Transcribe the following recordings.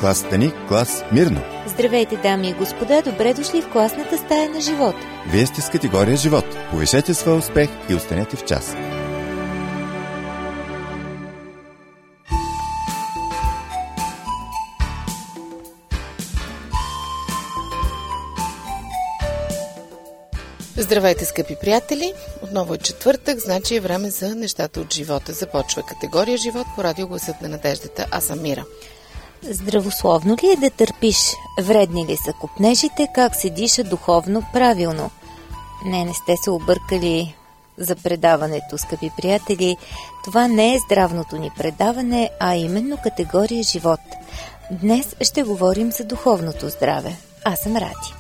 Класата ни – клас Мирно. Здравейте, дами и господа, добре дошли в класната стая на живот. Вие сте с категория живот. Повишете своя успех и останете в час. Здравейте, скъпи приятели! Отново е четвъртък, значи е време за нещата от живота. Започва категория живот по радио Гласът на надеждата. Аз съм Мира. Здравословно ли е да търпиш? Вредни ли са копнежите? Как се диша духовно правилно? Не сте се объркали за предаването, скъпи приятели. Това не е здравното ни предаване, а именно категория живот. Днес ще говорим за духовното здраве. Аз съм Ради.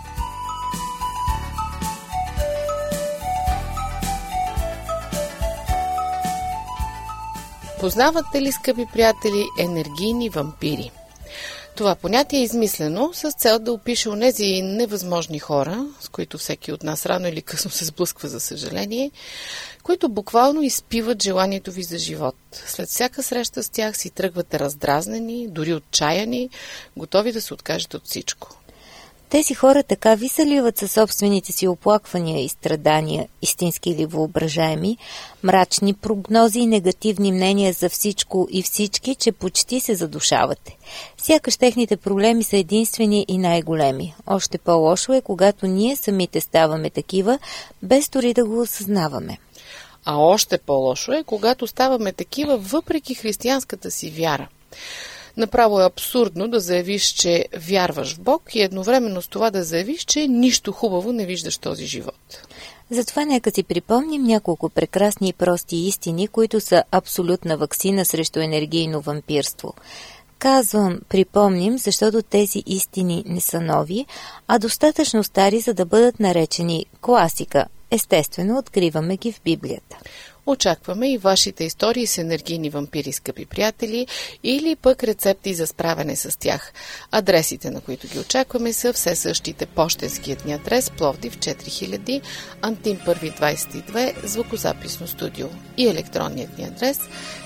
Познавате ли, скъпи приятели, енергийни вампири? Това понятие е измислено с цел да опише онези невъзможни хора, с които всеки от нас рано или късно се сблъсква, за съжаление, които буквално изпиват желанието ви за живот. След всяка среща с тях си тръгвате раздразнени, дори отчаяни, готови да се откажете от всичко. Тези хора така ви заливат със собствените си оплаквания и страдания, истински или въображаеми, мрачни прогнози и негативни мнения за всичко и всички, че почти се задушавате. Сякаш техните проблеми са единствени и най-големи. Още по-лошо е, когато ние самите ставаме такива, без дори да го осъзнаваме. А още по-лошо е, когато ставаме такива въпреки християнската си вяра. Направо е абсурдно да заявиш, че вярваш в Бог и едновременно с това да заявиш, че нищо хубаво не виждаш в този живот. Затова нека си припомним няколко прекрасни и прости истини, които са абсолютна ваксина срещу енергийно вампирство. Казвам припомним, защото тези истини не са нови, а достатъчно стари, за да бъдат наречени класика. Естествено, откриваме ги в Библията. Очакваме и вашите истории с енергийни вампири, скъпи приятели, или пък рецепти за справяне с тях. Адресите, на които ги очакваме, са все същите. Пощенският ни адрес Пловдив 4000, Антим 1 22, звукозаписно студио, и електронният ни адрес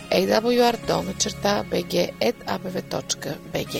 awr@bg.abv.bg.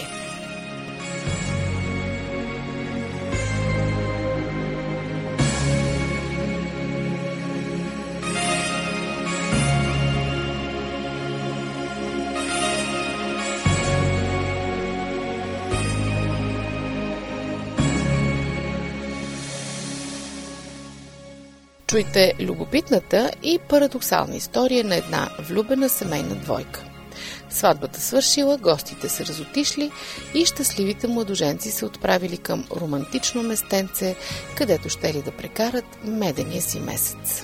Чуйте любопитната и парадоксална история на една влюбена семейна двойка. Сватбата свършила, гостите се разотишли и щастливите младоженци се отправили към романтично местенце, където щели да прекарат медения си месец.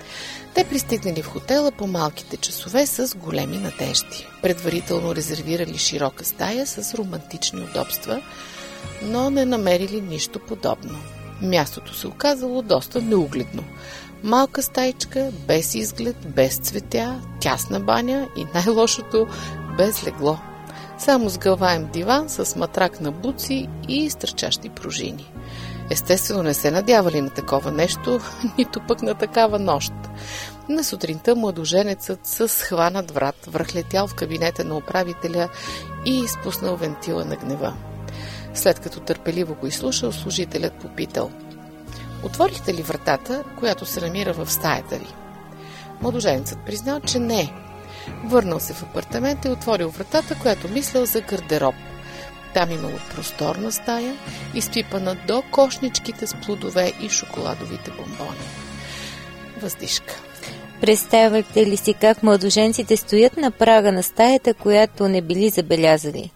Те пристигнали в хотела по малките часове с големи надежди. Предварително резервирали широка стая с романтични удобства, но не намерили нищо подобно. Мястото се оказало доста неугледно. Малка стаичка, без изглед, без цветя, тясна баня и най-лошото – без легло. Само сгълваем диван с матрак на буци и стърчащи пружини. Естествено не се надявали на такова нещо, нито пък на такава нощ. На сутринта младоженецът с хванат врат връхлетял в кабинета на управителя и изпуснал вентила на гнева. След като търпеливо го изслушал, служителят попитал: "Отворихте ли вратата, която се намира в стаята ви?" Младоженецът признал, че не. Върнал се в апартамента и отворил вратата, която мислял за гардероб. Там имало просторна стая, изпипана до кошничките с плодове и шоколадовите бомбони. Въздишка. Представяте ли си как младоженците стоят на прага на стаята, която не били забелязали?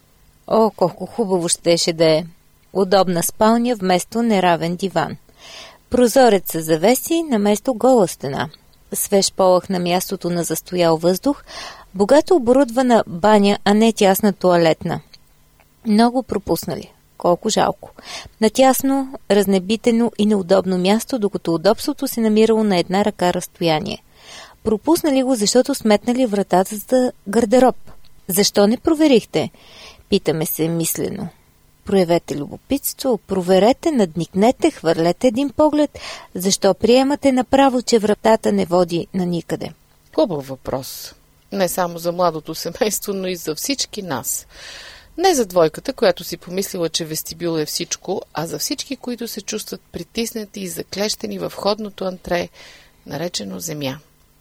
О, колко хубаво щеше да е! Удобна спалня вместо неравен диван. Прозорец с завеси наместо гола стена. Свеж полъх на мястото на застоял въздух, богато оборудвана баня, а не тясна тоалетна. Много пропуснали. Колко жалко. Натясно, разнебитено и неудобно място, докато удобството се намирало на една ръка разстояние. Пропуснали го, защото сметнали вратата за гардероб. Защо не проверихте? Питаме се мислено. Проявете любопитство, проверете, надникнете, хвърлете един поглед. Защо приемате направо, че вратата не води на никъде? Хубав въпрос. Не само за младото семейство, но и за всички нас. Не за двойката, която си помислила, че вестибюл е всичко, а за всички, които се чувстват притиснати и заклещени в входното антре, наречено земя.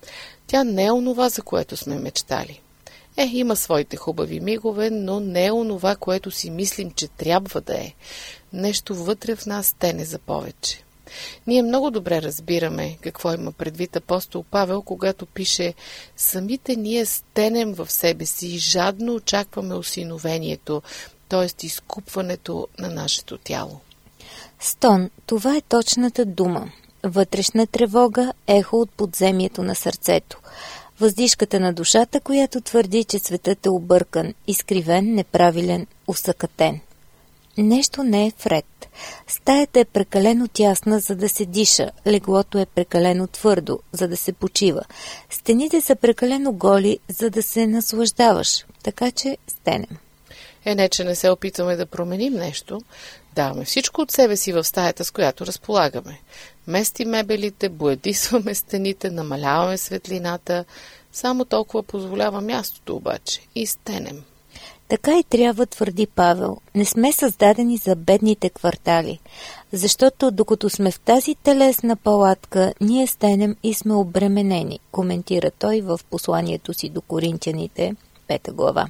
Тя не е онова, за което сме мечтали. Има своите хубави мигове, но не е онова, което си мислим, че трябва да е. Нещо вътре в нас тене за повече. Ние много добре разбираме какво има предвид апостол Павел, когато пише: самите ние стенем в себе си и жадно очакваме осиновението, т.е. изкупването на нашето тяло. Стон, това е точната дума. Вътрешна тревога, ехо от подземието на сърцето. Въздишката на душата, която твърди, че светът е объркан, изкривен, неправилен, усъкатен. Нещо не е вред. Стаята е прекалено тясна, за да се диша, леглото е прекалено твърдо, за да се почива. Стените са прекалено голи, за да се наслаждаваш, така че стенем. Не, че не се опитваме да променим нещо, даваме всичко от себе си в стаята, с която разполагаме. Мести мебелите, боядисваме стените, намаляваме светлината, само толкова позволява мястото обаче и стенем. Така и трябва, твърди Павел. Не сме създадени за бедните квартали, защото докато сме в тази телесна палатка, ние стенем и сме обременени, коментира той в посланието си до Коринтяните, 5 глава.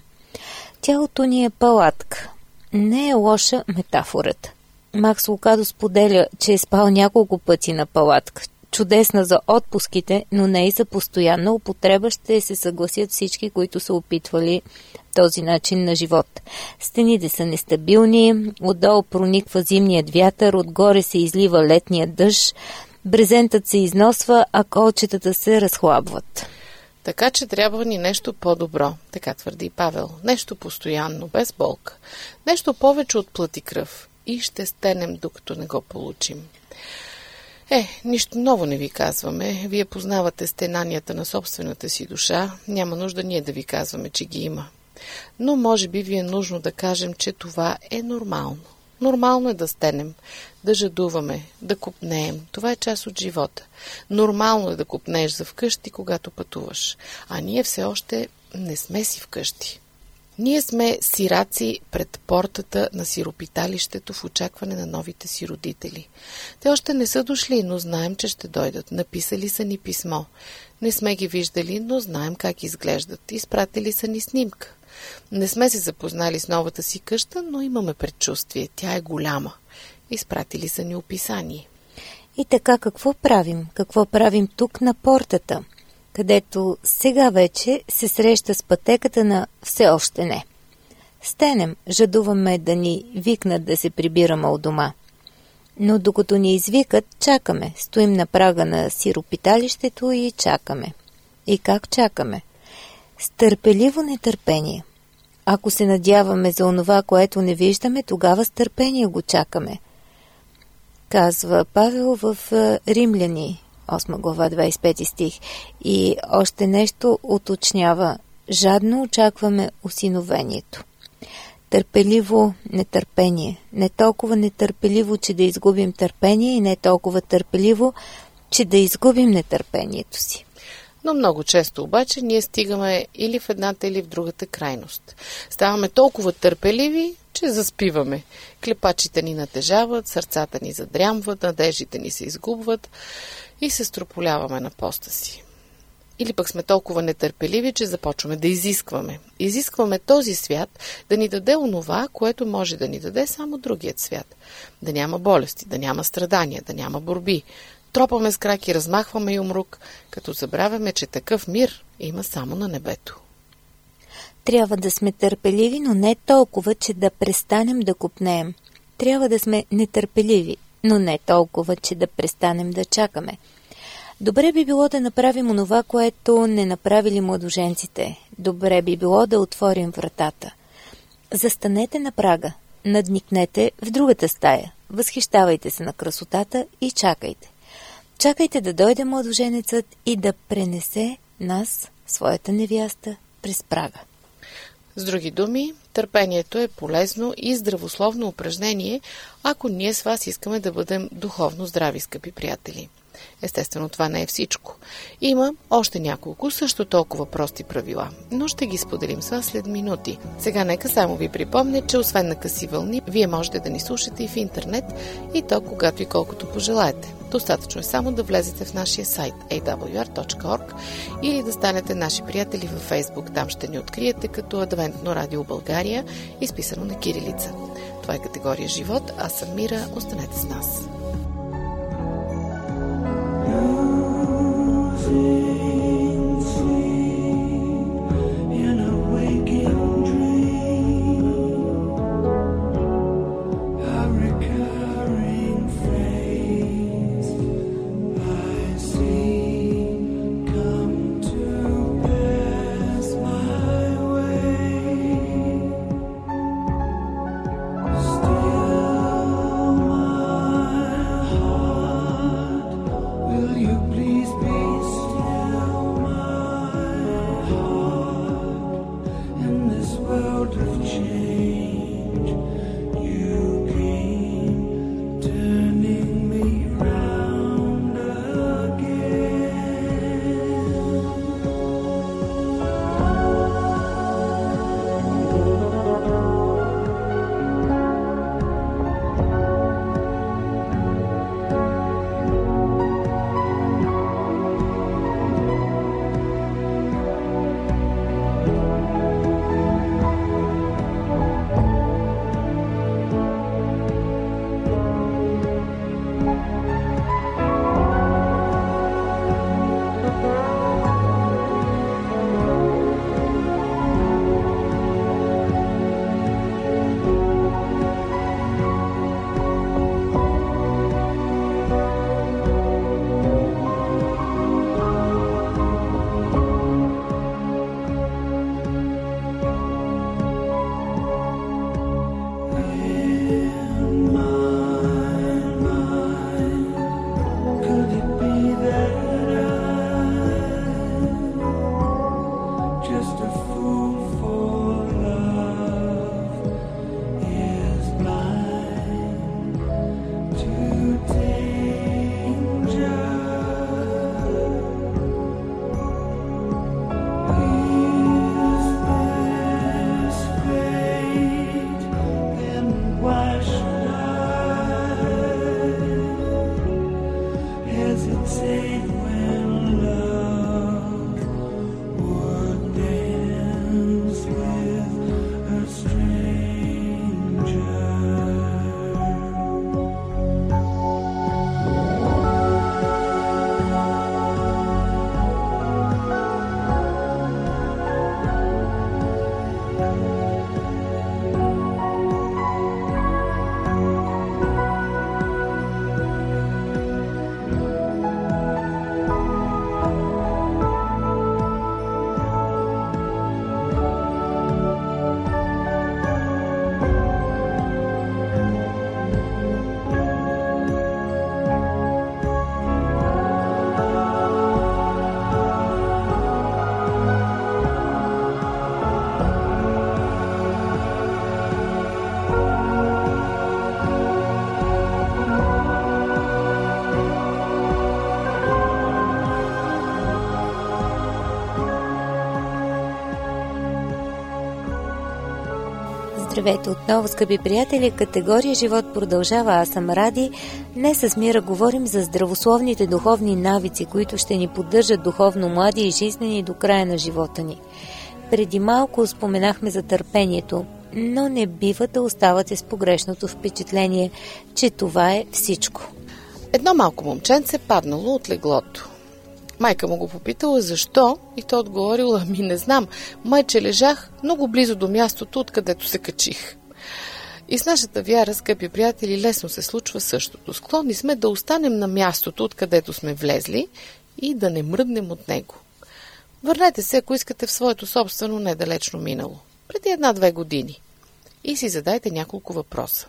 Тялото ни е палатка. Не е лоша метафората. Макс Лукадо споделя, че е спал няколко пъти на палатка. Чудесна за отпуските, но не и за постоянна употреба, ще се съгласят всички, които са опитвали този начин на живот. Стените са нестабилни, отдолу прониква зимният вятър, отгоре се излива летният дъжд, брезентът се износва, а колчетата се разхлабват. Така че трябва ни нещо по-добро, така твърди Павел. Нещо постоянно, без болка. Нещо повече от плът и кръв. И ще стенем, докато не го получим. Нищо ново не ви казваме. Вие познавате стенанията на собствената си душа. Няма нужда ние да ви казваме, че ги има. Но може би ви е нужно да кажем, че това е нормално. Нормално е да стенем, да жадуваме, да копнеем. Това е част от живота. Нормално е да копнееш за вкъщи, когато пътуваш. А ние все още не сме си вкъщи. Ние сме сираци пред портата на сиропиталището в очакване на новите си родители. Те още не са дошли, но знаем, че ще дойдат. Написали са ни писмо. Не сме ги виждали, но знаем как изглеждат. Изпратили са ни снимка. Не сме се запознали с новата си къща, но имаме предчувствие. Тя е голяма. Изпратили са ни описание. И така какво правим? Какво правим тук на портата, където сега вече се среща с пътеката на все още не? Стенем, жадуваме да ни викнат да се прибираме от дома. Но докато ни извикат, чакаме. Стоим на прага на сиропиталището и чакаме. И как чакаме? С търпеливо нетърпение. Ако се надяваме за онова, което не виждаме, тогава с търпение го чакаме. Казва Павел в Римляни, 8 глава, 25 стих. И още нещо уточнява. Жадно очакваме осиновението. Търпеливо нетърпение. Не толкова нетърпеливо, че да изгубим търпение, и не толкова търпеливо, че да изгубим нетърпението си. Но много често обаче ние стигаме или в едната, или в другата крайност. Ставаме толкова търпеливи, че заспиваме. Клепачите ни натежават, сърцата ни задрямват, надеждите ни се изгубват и се строполяваме на поста си. Или пък сме толкова нетърпеливи, че започваме да изискваме. Изискваме този свят да ни даде онова, което може да ни даде само другият свят. Да няма болести, да няма страдания, да няма борби. Тропаме с краки, размахваме юмрук, като забравяме, че такъв мир има само на небето. Трябва да сме търпеливи, но не толкова, че да престанем да копнеем. Трябва да сме нетърпеливи, но не толкова, че да престанем да чакаме. Добре би било да направим онова, което не направили младоженците. Добре би било да отворим вратата. Застанете на прага, надникнете в другата стая, възхищавайте се на красотата и чакайте. Чакайте да дойде младоженецът и да пренесе нас, своята невяста, през прага. С други думи, търпението е полезно и здравословно упражнение, ако ние с вас искаме да бъдем духовно здрави, скъпи приятели. Естествено, това не е всичко. Има още няколко също толкова прости правила, но ще ги споделим с вас след минути. Сега нека само ви припомня, че освен на къси вълни, вие можете да ни слушате и в интернет, и то когато и колкото пожелаете. Достатъчно е само да влезете в нашия сайт awr.org или да станете наши приятели във Facebook. Там ще ни откриете като Адвентно радио България, изписано на кирилица. Това е категория живот. Аз съм Мира. Останете с нас. Здравейте отново, скъпи приятели! Категория живот продължава. Аз съм Ради. Днес с Мира говорим за здравословните духовни навици, които ще ни поддържат духовно млади и жизнени до края на живота ни. Преди малко споменахме за търпението, но не бива да оставате с погрешното впечатление, че това е всичко. Едно малко момченце паднало от леглото. Майка му го попитала защо и той отговорил: ами не знам, майче лежах много близо до мястото, откъдето се качих. И с нашата вяра, скъпи приятели, лесно се случва същото. Склонни сме да останем на мястото, откъдето сме влезли и да не мръднем от него. Върнете се, ако искате, в своето собствено недалечно минало, преди 1-2 години, и си задайте няколко въпроса.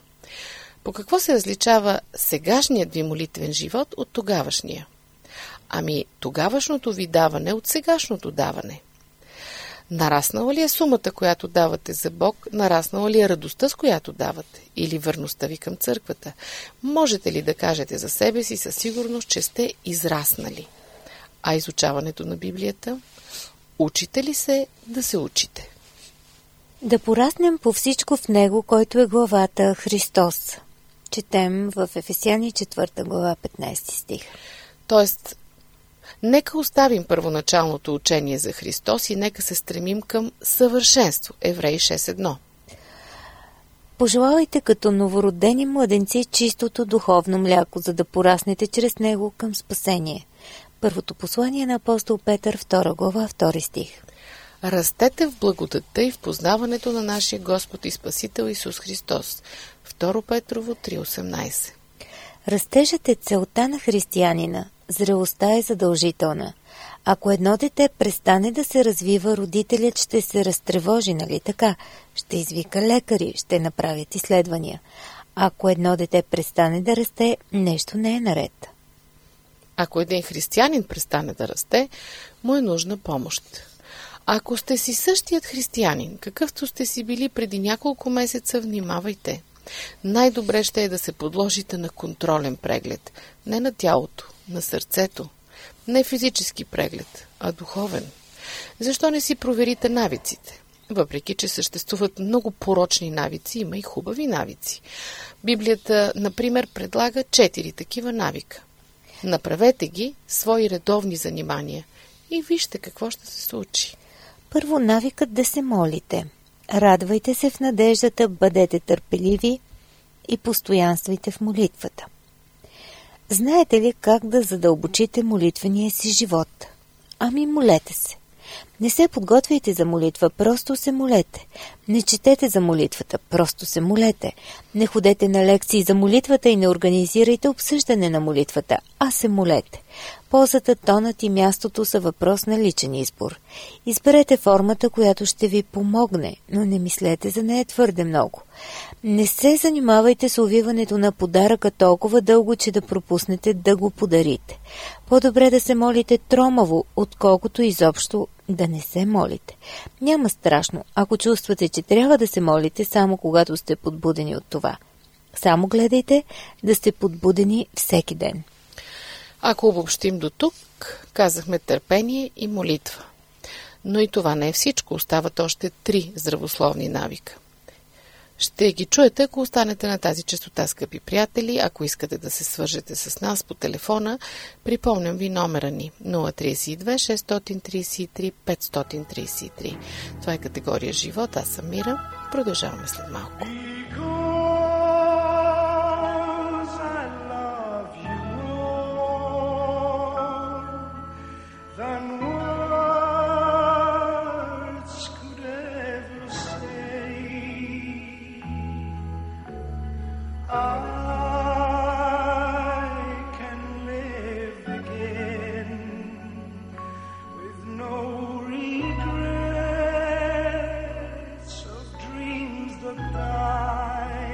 По какво се различава сегашният ви молитвен живот от тогавашния? Ами, тогавашното ви даване от сегашното даване. Нараснала ли е сумата, която давате за Бог? Нараснала ли е радостта, с която давате? Или върността ви към църквата? Можете ли да кажете за себе си със сигурност, че сте израснали? А изучаването на Библията? Учите ли се да се учите? Да пораснем по всичко в Него, който е главата Христос. Четем в Ефесяни 4 глава 15 стих. Тоест, нека оставим първоначалното учение за Христос и нека се стремим към съвършенство. Евреи 6.1. Пожелавайте като новородени младенци чистото духовно мляко, за да пораснете чрез него към спасение. Първото послание на апостол Петър, 2 глава, 2 стих. Растете в благодатта и в познаването на нашия Господ и Спасител Исус Христос. 2 Петрово 3.18. Растежът е целта на християнина. Зрелостта е задължителна. Ако едно дете престане да се развива, родителят ще се разтревожи, нали така? Ще извика лекари, ще направят изследвания. Ако едно дете престане да расте, нещо не е наред. Ако един християнин престане да расте, му е нужна помощ. Ако сте си същият християнин, какъвто сте си били преди няколко месеца, внимавайте. Най-добре ще е да се подложите на контролен преглед. Не на тялото, на сърцето. Не физически преглед, а духовен. Защо не си проверите навиците? Въпреки че съществуват много порочни навици, има и хубави навици. Библията, например, предлага 4 такива навика. Направете ги свои редовни занимания и вижте какво ще се случи. Първо, навикът да се молите. Радвайте се в надеждата, бъдете търпеливи и постоянствайте в молитвата. Знаете ли как да задълбочите молитвения си живот? Ами молете се. Не се подготвяйте за молитва, просто се молете. Не четете за молитвата, просто се молете. Не ходете на лекции за молитвата и не организирайте обсъждане на молитвата, а се молете. Ползата, тонът и мястото са въпрос на личен избор. Изберете формата, която ще ви помогне, но не мислете за нея твърде много. Не се занимавайте с увиването на подаръка толкова дълго, че да пропуснете да го подарите. По-добре да се молите тромаво, отколкото изобщо да не се молите. Няма страшно, ако чувствате, че трябва да се молите само когато сте подбудени от това. Само гледайте да сте подбудени всеки ден. Ако обобщим до тук, казахме търпение и молитва. Но и това не е всичко. Остават още 3 здравословни навика. Ще ги чуете, ако останете на тази честота, скъпи приятели. Ако искате да се свържете с нас по телефона, припомням ви номера ни 032 633 533. Това е категория живот. Аз съм Мира. Продължаваме след малко. Die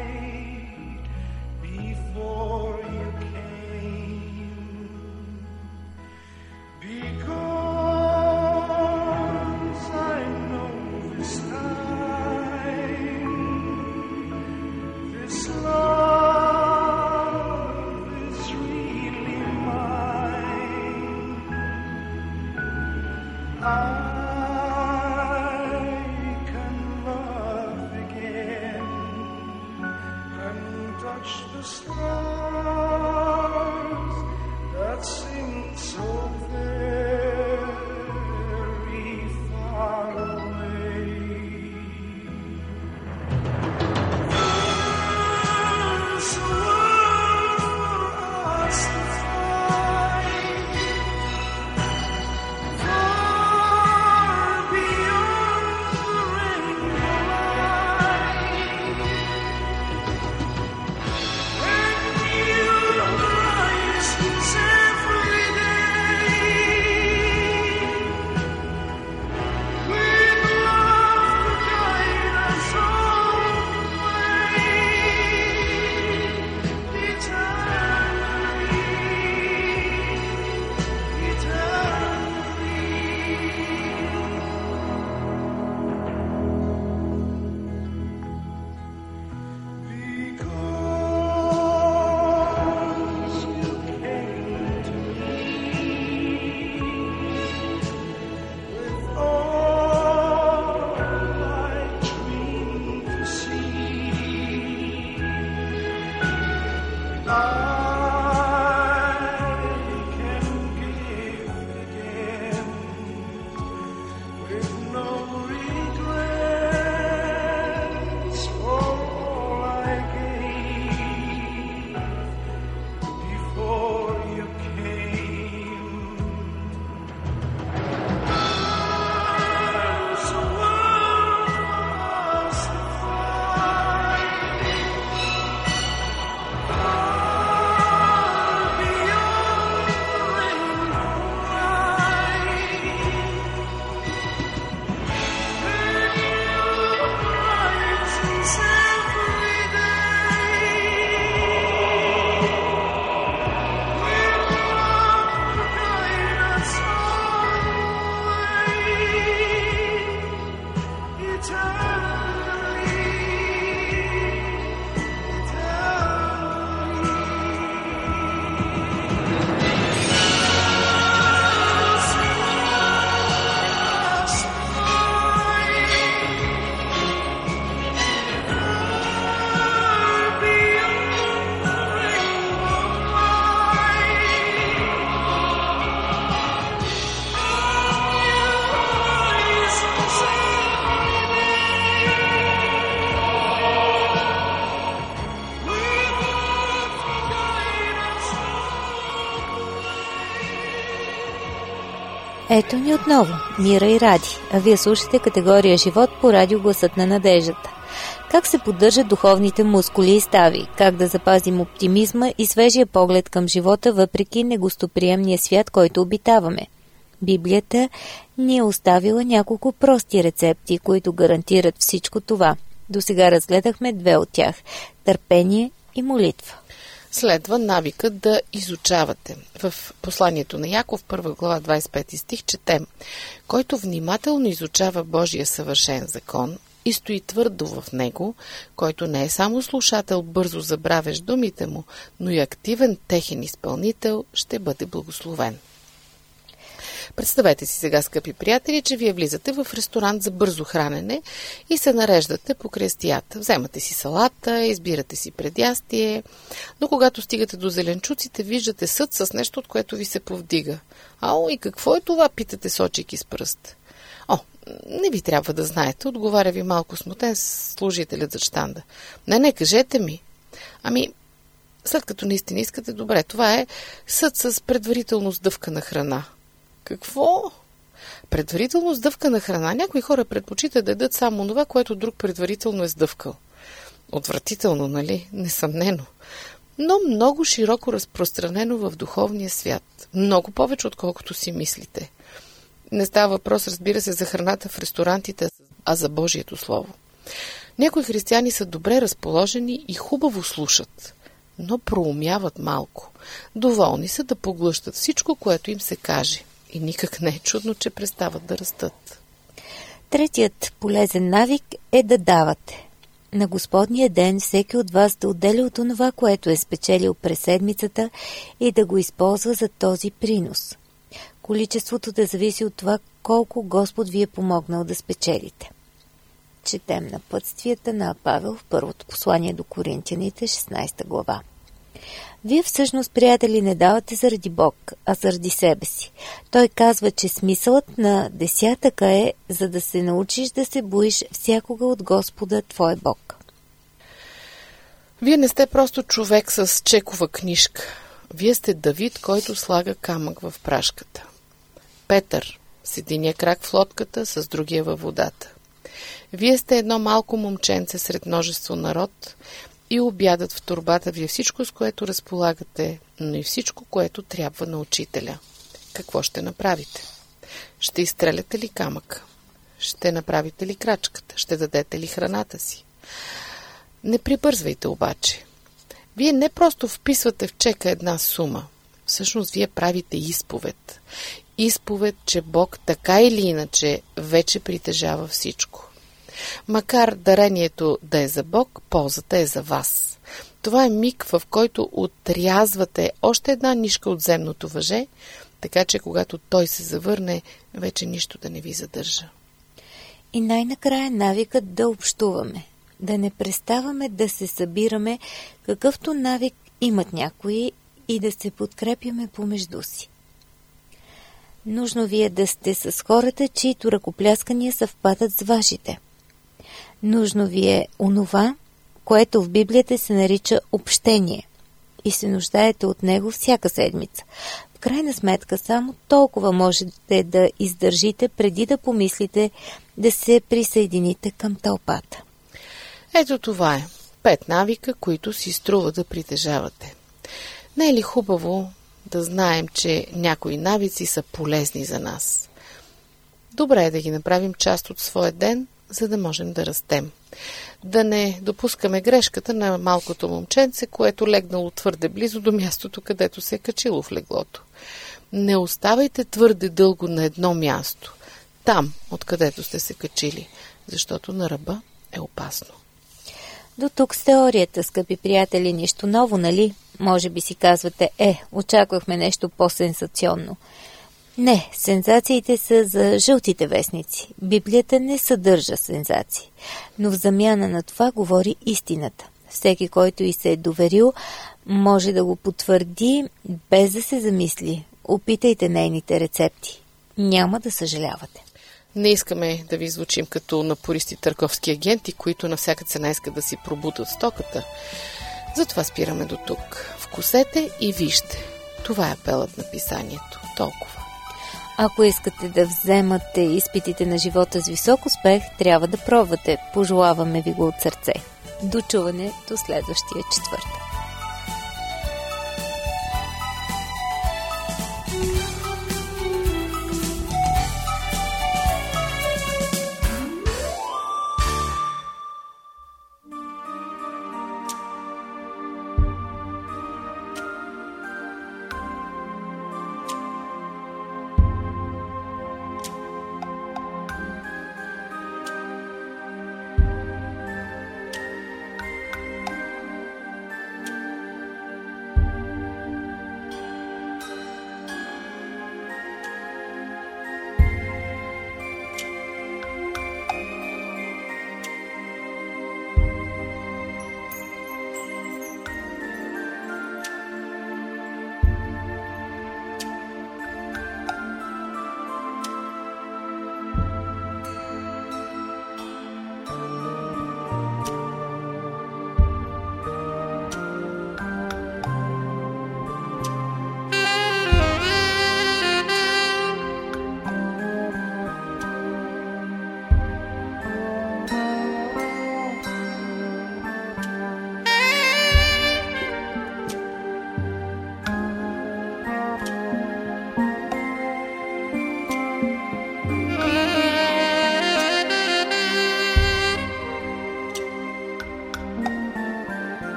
Ето ни отново, Мира и Ради, а вие слушате категория живот по радио Гласът на надеждата. Как се поддържат духовните мускули и стави, как да запазим оптимизма и свежия поглед към живота, въпреки негостоприемния свят, който обитаваме. Библията ни е оставила няколко прости рецепти, които гарантират всичко това. Досега разгледахме две от тях – търпение и молитва. Следва навикът да изучавате. В посланието на Яков, 1 глава, 25 стих, четем: който внимателно изучава Божия съвършен закон и стои твърдо в него, който не е само слушател, бързо забравящ думите му, но и активен техен изпълнител, ще бъде благословен. Представете си сега, скъпи приятели, че вие влизате в ресторант за бързо хранене и се нареждате по крестията. Вземате си салата, избирате си предястие, но когато стигате до зеленчуците, виждате съд с нещо, от което ви се повдига. Ало, и какво е това, питате, сочейки с пръст. Не ви трябва да знаете, отговаря ви малко смутен служителят за щанда. Не, кажете ми. След като наистина искате, добре, това е съд с предварително сдъвкана храна. Какво? Предварително сдъвкана храна? Някои хора предпочитат да ядат само това, което друг предварително е сдъвкал. Отвратително, нали? Несъмнено. Но много широко разпространено в духовния свят. Много повече, отколкото си мислите. Не става въпрос, разбира се, за храната в ресторантите, а за Божието Слово. Някои християни са добре разположени и хубаво слушат, но проумяват малко. Доволни са да поглъщат всичко, което им се каже. И никак не е чудно, че престават да растат. Третият полезен навик е да давате. На Господния ден всеки от вас да отделя от това, което е спечелил през седмицата и да го използва за този принос. Количеството да зависи от това, колко Господ ви е помогнал да спечелите. Четем напътствията на Павел в първото послание до Коринтяните, 16 глава. Вие всъщност, приятели, не давате заради Бог, а заради себе си. Той казва, че смисълът на десятъка е, за да се научиш да се боиш всякога от Господа, твой Бог. Вие не сте просто човек с чекова книжка. Вие сте Давид, който слага камък в прашката. Петър с единия крак в лодката, с другия във водата. Вие сте едно малко момченце сред множество народ и обядът в торбата ви е всичко, с което разполагате, но и всичко, което трябва на учителя. Какво ще направите? Ще изстреляте ли камъка? Ще направите ли крачката? Ще дадете ли храната си? Не прибързвайте обаче. Вие не просто вписвате в чека една сума. Всъщност вие правите изповед. Изповед, че Бог така или иначе вече притежава всичко. Макар дарението да е за Бог, ползата е за вас. Това е миг, в който отрязвате още една нишка от земното въже, така че когато той се завърне, вече нищо да не ви задържа. И най-накрая навикът да общуваме. Да не преставаме да се събираме, какъвто навик имат някои, и да се подкрепяме помежду си. Нужно ви е да сте с хората, чието ръкопляскания съвпадат с вашите. Нужно ви е онова, което в Библията се нарича общение и се нуждаете от него всяка седмица. В крайна сметка само толкова можете да издържите преди да помислите да се присъедините към тълпата. Ето това е. 5 навика, които си струва да притежавате. Не е ли хубаво да знаем, че някои навици са полезни за нас? Добре е да ги направим част от своя ден, за да можем да растем. Да не допускаме грешката на малкото момченце, което легнало твърде близо до мястото, където се е качило в леглото. Не оставайте твърде дълго на едно място, там, откъдето сте се качили, защото на ръба е опасно. До тук с теорията, скъпи приятели, нищо ново, нали? Може би си казвате, очаквахме нещо по-сенсационно. Не, сензациите са за жълтите вестници. Библията не съдържа сензации. Но в замяна на това говори истината. Всеки, който и се е доверил, може да го потвърди без да се замисли. Опитайте нейните рецепти. Няма да съжалявате. Не искаме да ви звучим като напористи търговски агенти, които на всяка цена искат да си пробутат стоката. Затова спираме до тук. Вкусете и вижте. Това е апелът на писанието. Толкова. Ако искате да вземате изпитите на живота с висок успех, трябва да пробвате. Пожелаваме ви го от сърце. До чуване до следващия четвъртък.